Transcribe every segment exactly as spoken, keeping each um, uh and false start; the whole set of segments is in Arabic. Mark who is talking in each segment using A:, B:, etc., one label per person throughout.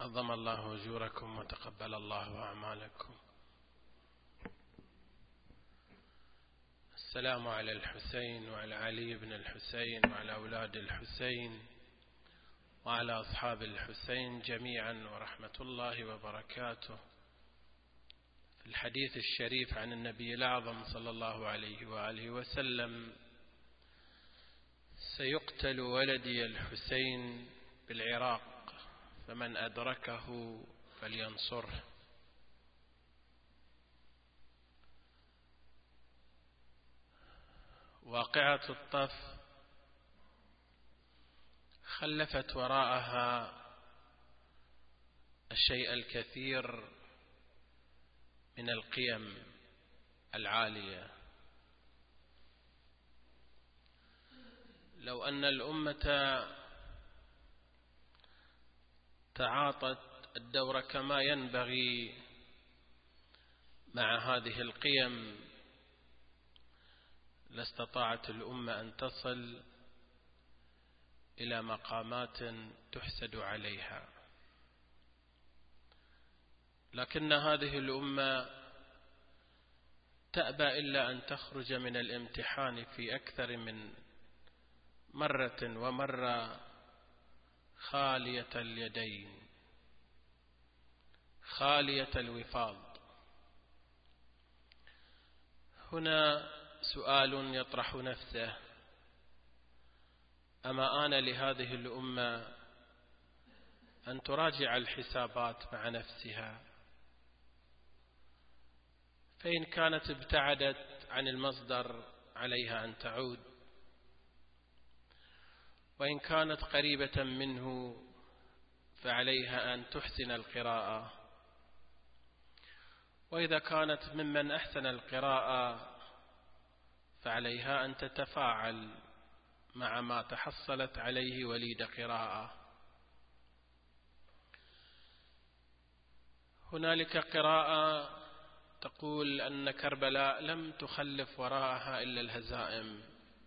A: عظم الله أجوركم وتقبل الله أعمالكم. السلام على الحسين وعلى علي بن الحسين وعلى أولاد الحسين وعلى أصحاب الحسين جميعا ورحمة الله وبركاته. في الحديث الشريف عن النبي الأعظم صلى الله عليه وآله وسلم: سيقتل ولدي الحسين بالعراق فمن أدركه فلينصره. واقعة الطف خلفت وراءها الشيء الكثير من القيم العالية. لو أن الأمة تعاطت الدور كما ينبغي مع هذه القيم لاستطاعت الأمة أن تصل إلى مقامات تحسد عليها، لكن هذه الأمة تأبى إلا أن تخرج من الامتحان في أكثر من مرة ومرة خالية اليدين خالية الوفاض. هنا سؤال يطرح نفسه: أما آن لهذه الأمة أن تراجع الحسابات مع نفسها؟ فإن كانت ابتعدت عن المصدر عليها أن تعود، وإن كانت قريبة منه فعليها أن تحسن القراءة، وإذا كانت ممن أحسن القراءة فعليها أن تتفاعل مع ما تحصلت عليه وليد قراءة. هنالك قراءة تقول أن كربلاء لم تخلف وراءها إلا الهزائم،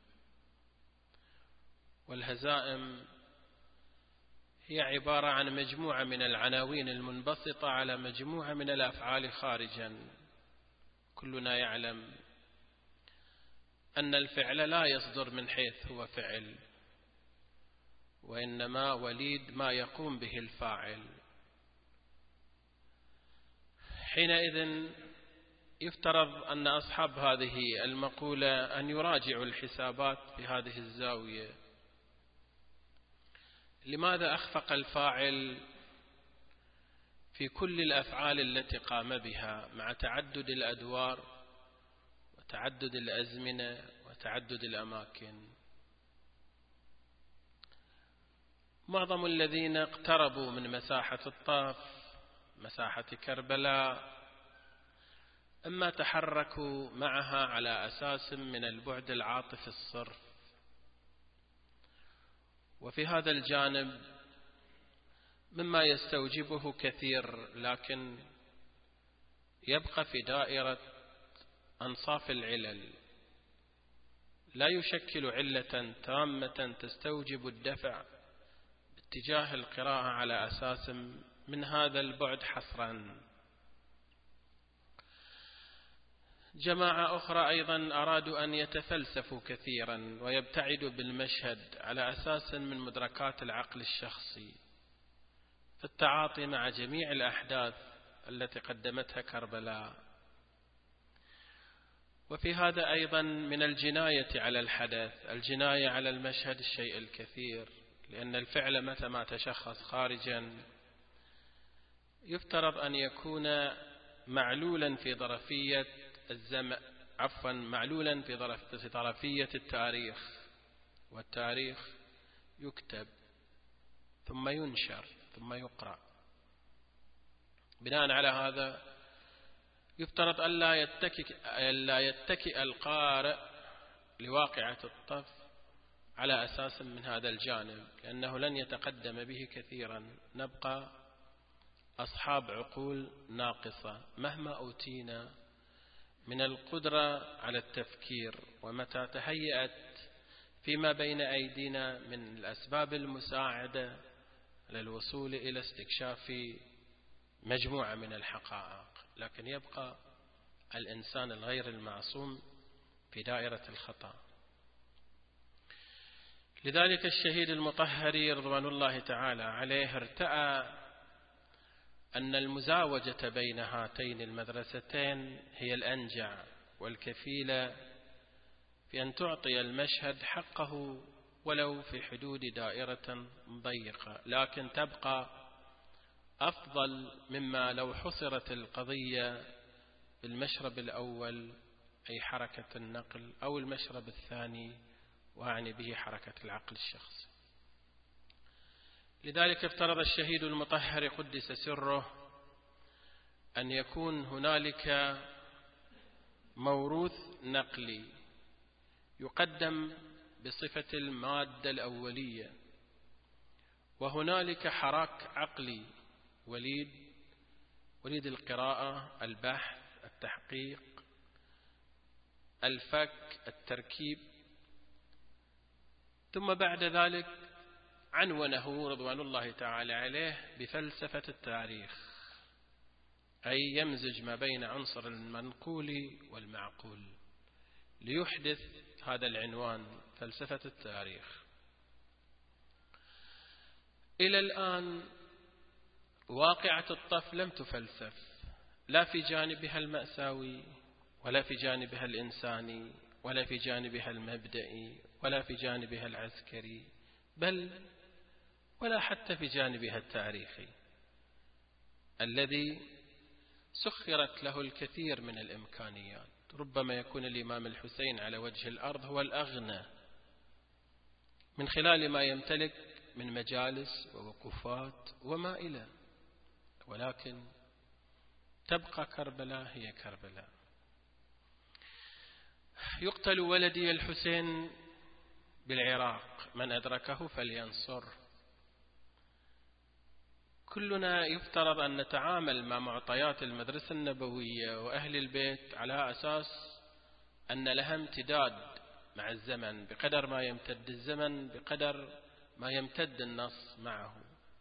A: والهزائم هي عبارة عن مجموعة من العناوين المنبسطة على مجموعة من الأفعال خارجا. كلنا يعلم أن الفعل لا يصدر من حيث هو فعل، وإنما وليد ما يقوم به الفاعل. حينئذ يفترض أن أصحاب هذه المقولة أن يراجعوا الحسابات في هذه الزاوية. لماذا أخفق الفاعل في كل الأفعال التي قام بها مع تعدد الأدوار وتعدد الأزمنة وتعدد الأماكن؟ معظم الذين اقتربوا من مساحة الطف، مساحة كربلاء، أما تحركوا معها على أساس من البعد العاطفي الصرف، وفي هذا الجانب مما يستوجبه كثير، لكن يبقى في دائرة أنصاف العلل، لا يشكل علة تامة تستوجب الدفع باتجاه القراءة على أساس من هذا البعد حصرا. جماعة أخرى أيضا أرادوا أن يتفلسفوا كثيرا ويبتعدوا بالمشهد على أساس من مدركات العقل الشخصي في التعاطي مع جميع الأحداث التي قدمتها كربلاء. وفي هذا أيضا من الجناية على الحدث، الجناية على المشهد الشيء الكثير، لأن الفعل متى ما تشخص خارجا يفترض أن يكون معلولا في ظرفية الزمن، عفوا معلولا في ظرفية التاريخ، والتاريخ يكتب ثم ينشر ثم يقرأ. بناء على هذا يفترض ألا يتكئ, ألا يتكئ القارئ لواقعة الطف على أساس من هذا الجانب، لأنه لن يتقدم به كثيرا. نبقى أصحاب عقول ناقصة مهما أوتينا من القدرة على التفكير، ومتى تهيأت فيما بين أيدينا من الأسباب المساعدة على الوصول إلى استكشاف مجموعة من الحقائق، لكن يبقى الإنسان الغير المعصوم في دائرة الخطأ. لذلك الشهيد المطهري رضوان الله تعالى عليه ارتأى أن المزاوجة بين هاتين المدرستين هي الأنجع والكفيلة في أن تعطي المشهد حقه ولو في حدود دائرة ضيقة، لكن تبقى أفضل مما لو حصرت القضية بالمشرب الأول أي حركة النقل، أو المشرب الثاني وأعني به حركة العقل الشخصي. لذلك افترض الشهيد المطهر قدس سره أن يكون هنالك موروث نقلي يقدم بصفة المادة الأولية، وهنالك حراك عقلي وليد وليد القراءة، البحث، التحقيق، الفك، التركيب. ثم بعد ذلك عنونه رضوان الله تعالى عليه بفلسفة التاريخ، أي يمزج ما بين عنصر المنقول والمعقول ليحدث هذا العنوان فلسفة التاريخ. إلى الآن واقعة الطف لم تفلسف، لا في جانبها المأساوي ولا في جانبها الإنساني ولا في جانبها المبدئي ولا في جانبها العسكري، بل ولا حتى في جانبها التاريخي الذي سخرت له الكثير من الإمكانيات. ربما يكون الإمام الحسين على وجه الأرض هو الأغنى من خلال ما يمتلك من مجالس ووقوفات وما إلى، ولكن تبقى كربلاء هي كربلاء. يقتل ولدي الحسين بالعراق، من أدركه فلينصر. كلنا يفترض أن نتعامل مع معطيات المدرسة النبوية وأهل البيت على أساس أن لها امتداد مع الزمن، بقدر ما يمتد الزمن بقدر ما يمتد النص معه.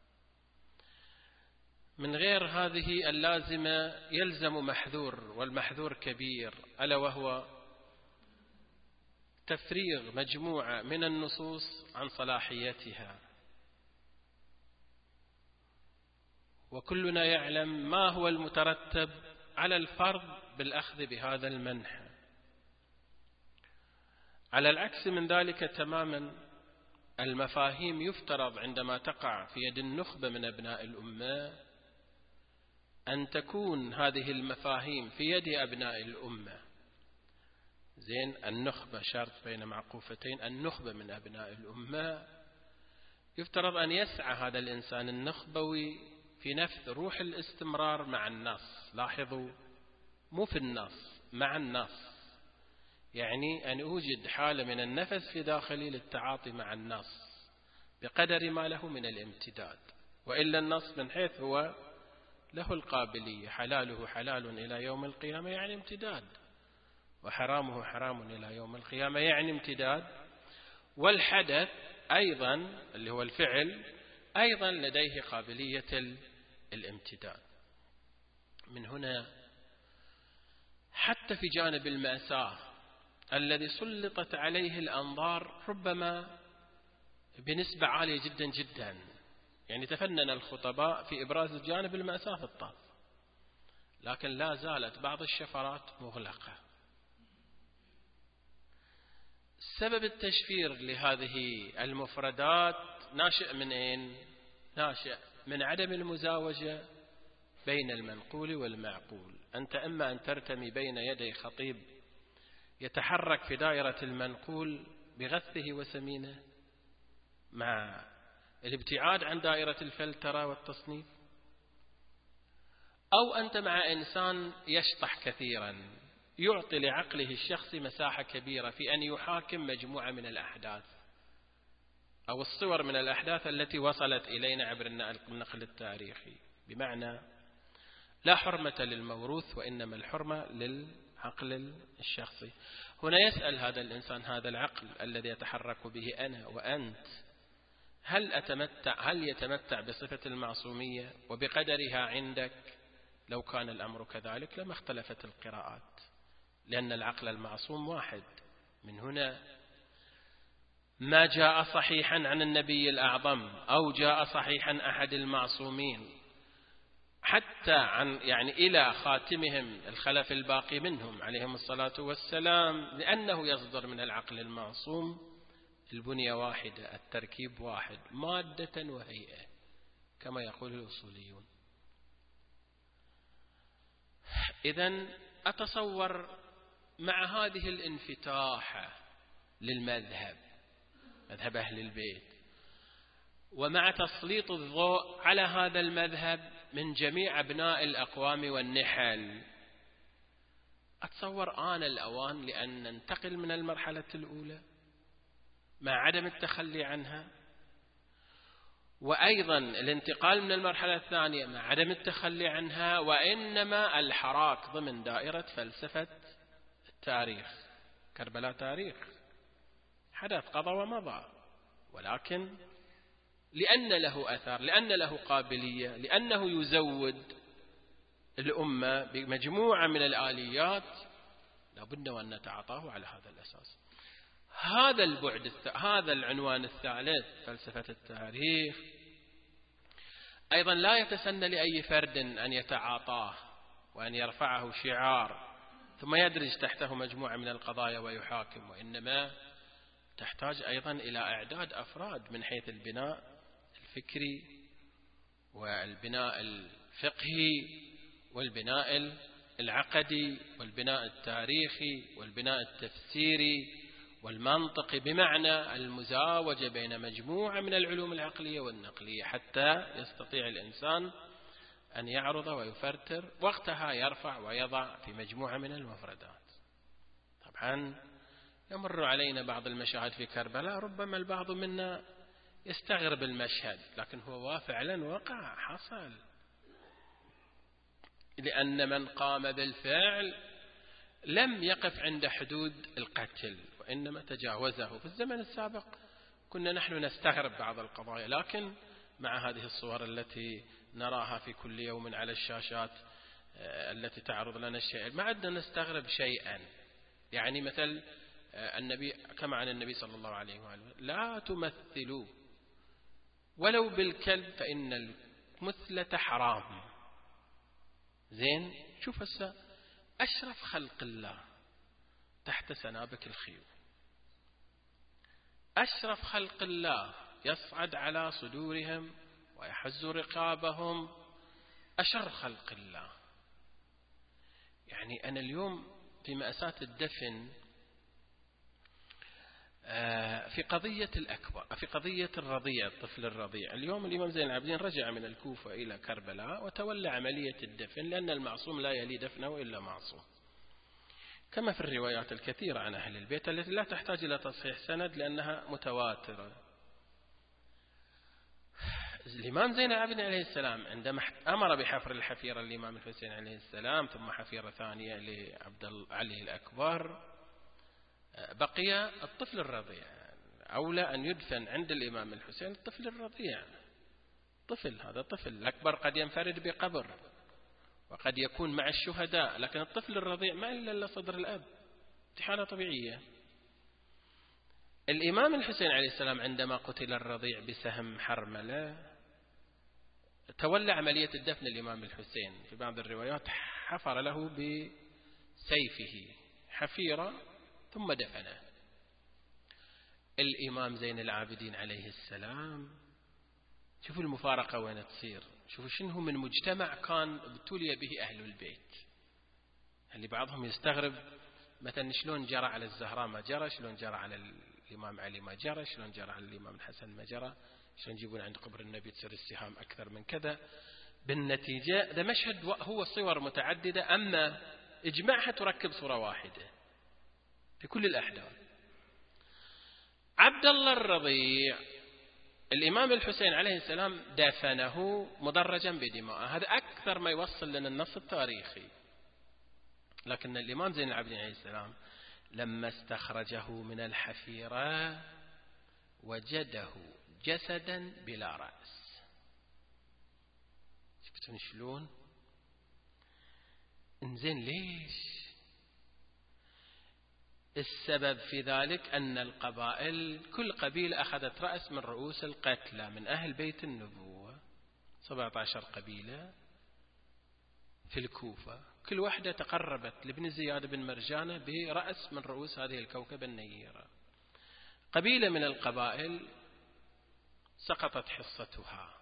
A: من غير هذه اللازمة يلزم محذور، والمحذور كبير، ألا وهو تفريغ مجموعة من النصوص عن صلاحيتها. وكلنا يعلم ما هو المترتب على الفرض بالأخذ بهذا المنح. على العكس من ذلك تماما، المفاهيم يفترض عندما تقع في يد النخبة من أبناء الأمة أن تكون هذه المفاهيم في يد أبناء الأمة. زين، النخبة شرط بين معقوفتين، النخبة من أبناء الأمة. يفترض أن يسعى هذا الإنسان النخبوي في نفذ روح الاستمرار مع النص. لاحظوا، مو في النص، مع النص، يعني أن أوجد حالة من النفس في داخلي للتعاطي مع النص بقدر ما له من الامتداد. وإلا النص من حيث هو له القابلية، حلاله حلال إلى يوم القيامة يعني امتداد، وحرامه حرام إلى يوم القيامة يعني امتداد. والحدث أيضا اللي هو الفعل أيضا لديه قابلية الامتداد. من هنا حتى في جانب المأساة الذي سلطت عليه الأنظار ربما بنسبة عالية جدا جدا، يعني تفنن الخطباء في إبراز جانب المأساة في الطاف، لكن لا زالت بعض الشفرات مغلقة. سبب التشفير لهذه المفردات ناشئ من أين؟ ناشئ من عدم المزاوجة بين المنقول والمعقول. أنت إما أن ترتمي بين يدي خطيب يتحرك في دائرة المنقول بغثه وسمينه مع الابتعاد عن دائرة الفلترة والتصنيف، أو أنت مع إنسان يشطح كثيرا يعطي لعقله الشخصي مساحة كبيرة في أن يحاكم مجموعة من الأحداث أو الصور من الأحداث التي وصلت إلينا عبر النقل التاريخي. بمعنى لا حرمة للموروث وإنما الحرمة للعقل الشخصي. هنا يسأل هذا الإنسان، هذا العقل الذي يتحرك به أنا وأنت، هل أتمتع هل يتمتع بصفة المعصومية وبقدرها عندك؟ لو كان الأمر كذلك لما اختلفت القراءات، لأن العقل المعصوم واحد. من هنا ما جاء صحيحا عن النبي الأعظم أو جاء صحيحا أحد المعصومين حتى عن يعني إلى خاتمهم الخلف الباقي منهم عليهم الصلاة والسلام، لأنه يصدر من العقل المعصوم البنية واحدة، التركيب واحد، مادة وهيئة كما يقول الأصوليون. إذن أتصور مع هذه الانفتاحة للمذهب، مذهب أهل البيت، ومع تسليط الضوء على هذا المذهب من جميع أبناء الأقوام والنحل، أتصور آن الأوان لأن ننتقل من المرحلة الأولى مع عدم التخلي عنها، وأيضا الانتقال من المرحلة الثانية مع عدم التخلي عنها، وإنما الحراك ضمن دائرة فلسفة التاريخ. كربلاء تاريخ، حدث قضى ومضى، ولكن لأن له أثر، لأن له قابلية، لأنه يزود الأمة بمجموعة من الآليات، لابد وأن نتعاطاه على هذا الأساس. هذا البعد الث... هذا العنوان الثالث فلسفة التاريخ أيضا لا يتسنى لأي فرد أن يتعاطاه وأن يرفعه شعار ثم يدرج تحته مجموعة من القضايا ويحاكم، وإنما تحتاج أيضا إلى إعداد أفراد من حيث البناء الفكري والبناء الفقهي والبناء العقدي والبناء التاريخي والبناء التفسيري والمنطقي، بمعنى المزاوجة بين مجموعة من العلوم العقلية والنقلية حتى يستطيع الإنسان أن يعرض ويفرتر، وقتها يرفع ويضع في مجموعة من المفردات. طبعا يمر علينا بعض المشاهد في كربلاء، ربما البعض منا يستغرب المشهد، لكن هو فعلا وقع، حصل، لأن من قام بالفعل لم يقف عند حدود القتل وإنما تجاوزه. في الزمن السابق كنا نحن نستغرب بعض القضايا، لكن مع هذه الصور التي نراها في كل يوم على الشاشات التي تعرض لنا الشيء ما عدنا نستغرب شيئا. يعني مثل النبي كما عن النبي صلى الله عليه وآله: لا تمثلوا ولو بالكلب فإن المثلة حرام. زين، شوف هسه أشرف خلق الله تحت سنابك الخيول، أشرف خلق الله يصعد على صدورهم ويحز رقابهم، أشر خلق الله. يعني أنا اليوم في مأساة الدفن في قضية الأكبر، في قضية الرضيع، الطفل الرضيع، اليوم الإمام زين العابدين رجع من الكوفة إلى كربلاء وتولى عملية الدفن، لأن المعصوم لا يلي دفنه إلا معصوم، كما في الروايات الكثيرة عن أهل البيت التي لا تحتاج إلى تصحيح سند لأنها متواترة. الإمام زين العابدين عليه السلام عندما أمر بحفر الحفيرة للإمام الحسين عليه السلام، ثم حفيرة ثانية لعبد علي الأكبر، بقي الطفل الرضيع. أولى أن يدفن عند الإمام الحسين الطفل الرضيع، طفل، هذا طفل. الأكبر قد ينفرد بقبر وقد يكون مع الشهداء، لكن الطفل الرضيع ما إلا صدر الأب، دي حالة طبيعية. الإمام الحسين عليه السلام عندما قتل الرضيع بسهم حرملة تولى عملية الدفن الإمام الحسين، في بعض الروايات حفر له بسيفه حفيرة ثم دفنه. الإمام زين العابدين عليه السلام، شوفوا المفارقة وين تصير، شوفوا شنو من مجتمع كان ابتلي به أهل البيت، اللي بعضهم يستغرب مثلا شلون جرى على الزهراء ما جرى، شلون جرى على الإمام علي ما جرى، شلون جرى على الإمام الحسن ما جرى، شلون يجيبون عند قبر النبي تصير السهام أكثر من كذا. بالنتيجة ده مشهد هو صور متعددة، أما إجماعها تركب صورة واحدة في كل الأحداث. عبد الله الرضيع الإمام الحسين عليه السلام دفنه مدرجا بدماء، هذا أكثر ما يوصل لنا النص التاريخي. لكن الإمام زين العابدين عليه السلام لما استخرجه من الحفيرة وجده جسدا بلا رأس. شفتون شلون؟ انزين ليش؟ السبب في ذلك أن القبائل كل قبيلة أخذت رأس من رؤوس القتلى من أهل بيت النبوة، سبعة عشر قبيلة في الكوفة، كل واحدة تقربت لابن زياد بن مرجانة برأس من رؤوس هذه الكوكبة النيرة. قبيلة من القبائل سقطت حصتها،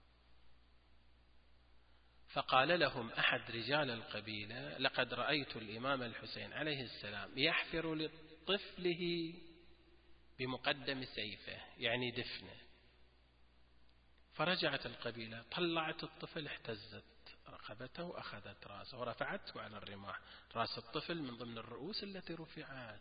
A: فقال لهم أحد رجال القبيلة: لقد رأيت الإمام الحسين عليه السلام يحفر لطفله بمقدم سيفه، يعني دفنه. فرجعت القبيلة، طلعت الطفل، احتزت رقبته وأخذت رأسه ورفعته على الرماح. رأس الطفل من ضمن الرؤوس التي رفعت.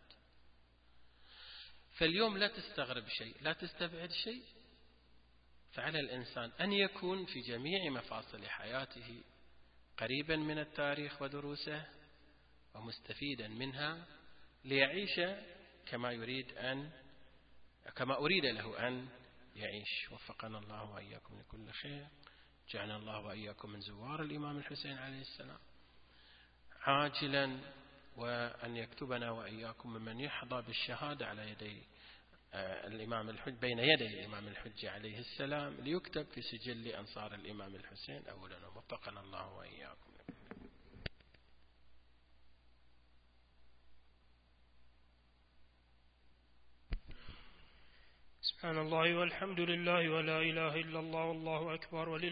A: فاليوم لا تستغرب شيء، لا تستبعد شيء، فعلى الإنسان أن يكون في جميع مفاصل حياته قريبا من التاريخ ودروسه ومستفيدا منها ليعيش كما يريد أن كما أريد له أن يعيش. وفقنا الله وإياكم لكل خير، جعلنا الله وإياكم من زوار الإمام الحسين عليه السلام عاجلا، وأن يكتبنا وإياكم ممن يحظى بالشهادة على يدي الإمام الحج بين يدي الإمام الحجة عليه السلام، ليكتب في سجل أنصار الإمام الحسين أولا. وفقنا الله وإياكم.
B: سبحان الله والحمد لله ولا إله إلا الله والله أكبر.